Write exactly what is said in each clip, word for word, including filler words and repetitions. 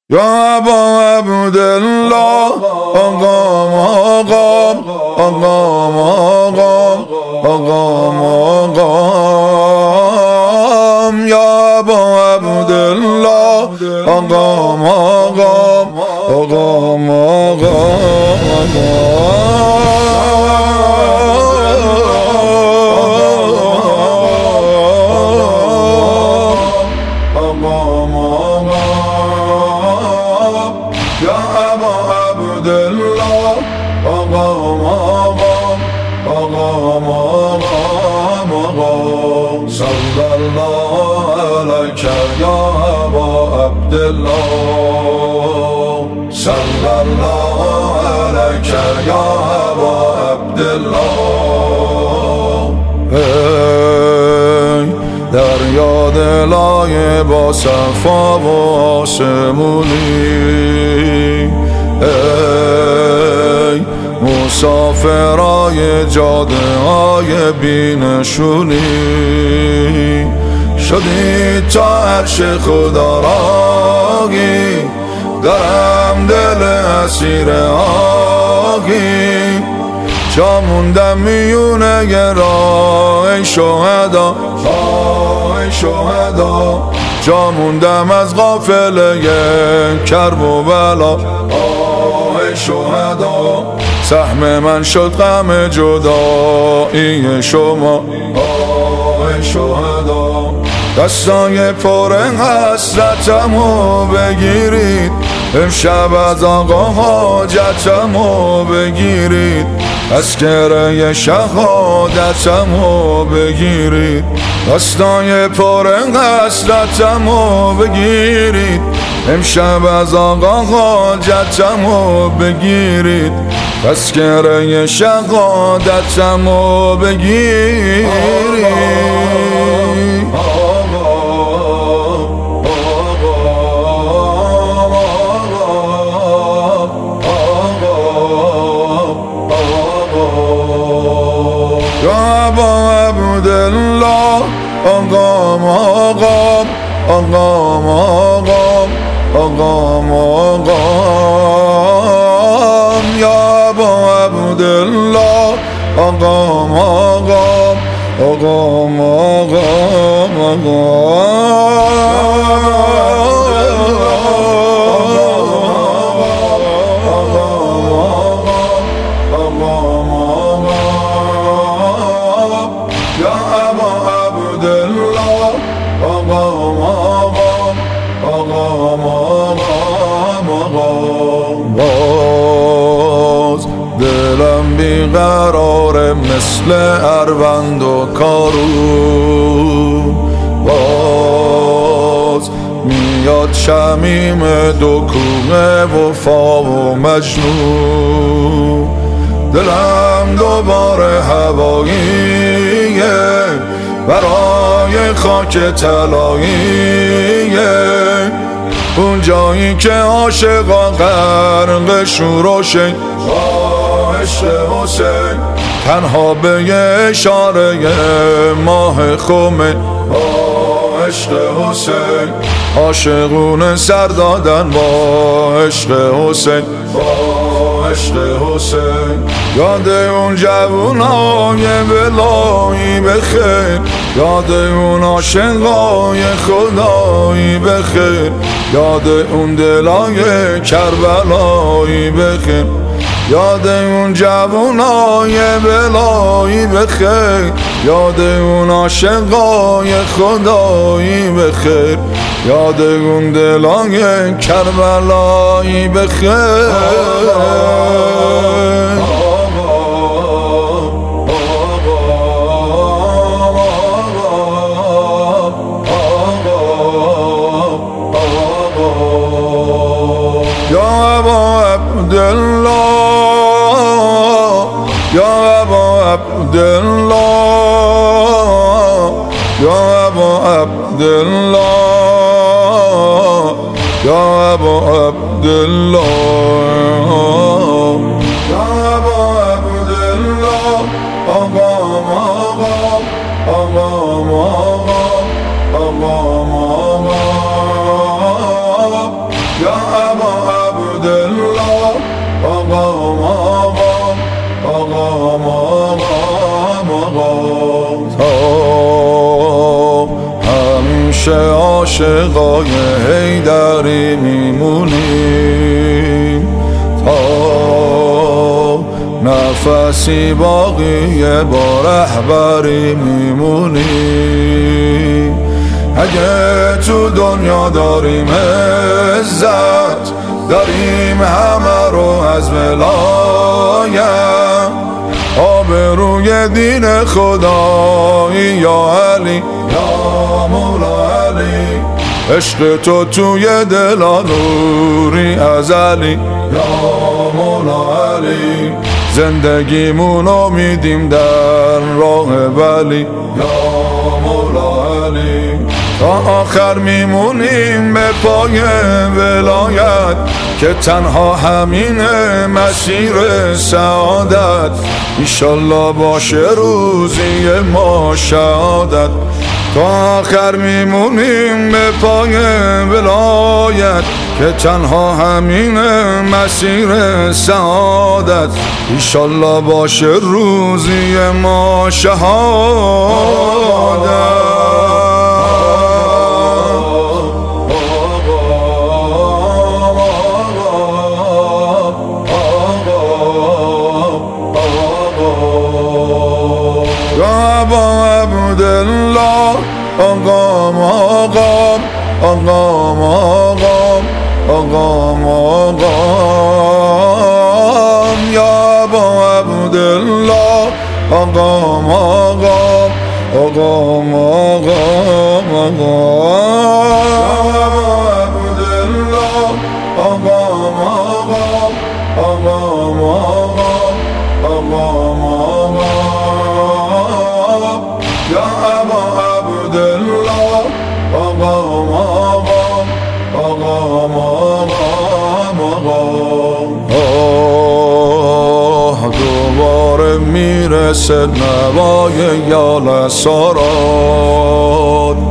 یا ابا عبدالله آقام آقام آقام آقام آقام آقام یا ابا عبدالله آقام آقام آقام صلی الله علیک یا ابا عبدالله صلی الله علیک یا ابا عبدالله ای دریا دلای با صفا و آسمونی، ای مسافرای جاده های بینشونی، شدی تا عرش خدا راهی، دارم دل اسیر آهی، جا موندم میونه ی راه ای شهدا، ای شهدا، جا موندم از قافله کرب و بلا، ای شهدا، سهم من شد غم جدایی شما، ای شهدا، دستای پر حسرتمو بگیرید، امشب از آقا حاجتمو بگیرید، از گره شهادتمو بگیرید، دستای پر حسرتمو بگیرید، امشب از آقا حاجتمو بگیرید، از گره شهادتمو بگیرید. یا ابا عبدالله آقام آقام آقام آقام آقام آقام یا ابا عبدالله آقام آقام آقام آقام باز دلم بیقراره مثل اروند و کارو، باز میاد شمیم دکونه وفا و مجنون، دلم دوباره هواییه برای خاک طلاییه، اون جایی که عاشقا غرق شور و شین، عشق حسین تنها به یه اشاره ماه خمین، عشق حسین عاشقون سر دادن با عشق حسین، با عشق حسین، یاد اون جوونای بلایی بخیر، یاد اون عاشقای خدایی بخیر، یاد اون دلای کربلایی بخیر، یاد اون جوونای بلایی بخیر، یاد اون عاشقای خدایی بخیر، یاد اون دلای کربلایی بخیر. یا ابا عبدالله یا ابا عبدالله یا ابا عبدالله یا ابا عبدالله یا ابا عبدالله آقام آقام آقام آقام آقام آقام یا پیش عاشقای حیدری میمونیم تا نفسی باقی با رهبری میمونیم. اگه تو دنیا داریم عزت، داریم همه رو از ولایت، آبروی دین خدایی یا علی یا مولا علی، عشق تو توی دلا نوری ازلی یا مولا علی، زندگیمونو میدیم در راه ولی یا مولا علی، تا آخر میمونیم به پای ولایت که تنها همینه مسیر سعادت. ایشالله باشه روزی ما شهادت، تا آخر میمونیم به پای ولایت که تنها همینه مسیر سعادت. ایشالله باشه روزی ما شهادت. عبدالله آقام آقام آقام آقام آقام آقام یا ابا عبدالله آقام آقام آقام آقام آقام آقام آقام یا ابا عبدالله آقام آقام آقام آقام آقام. آه دوباره میرسه نوای یال ساراد،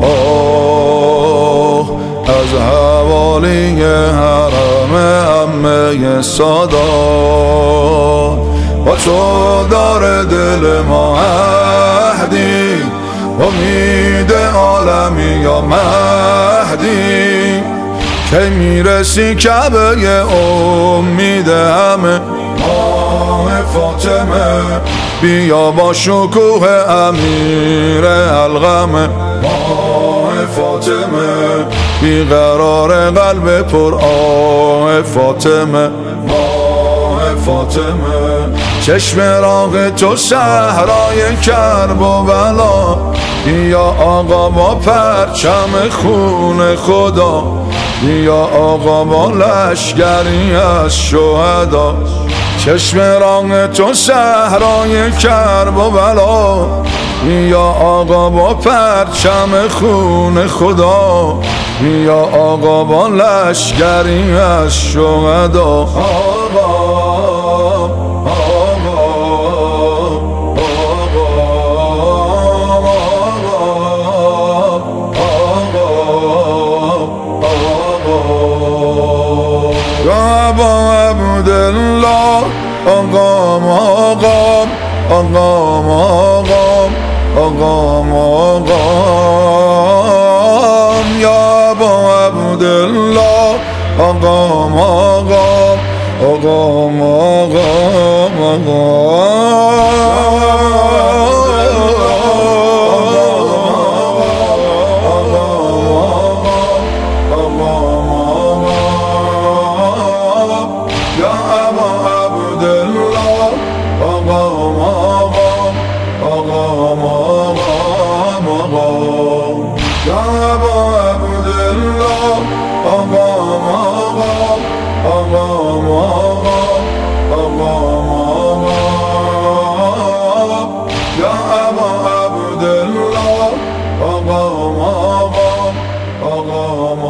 آه از حوالی حرم عمه سادات، با تو داره دل ما عهدی، امید عالمی یا مهدی، که میرسی کعبه امید همه ماه فاطمه، بیا با شکوه امیر الغمه ماه فاطمه، بیقرار قلب پر آه فاطمه ماه فاطمه، چشم راغ تو صحرای کرب و بلا، بیا آقا با پرچم خون خدا، بیا آقا با لشگری از شهدا، چشم راغ تو صحرای کرب و بلا، بیا آقا با پرچم خون خدا، بیا آقا با لشگری از شهدا. ابا عبدالله آقام آقام آقام آقام آقام آقام یا ابا عبدالله آقام آقام آقام آقام آقام آقام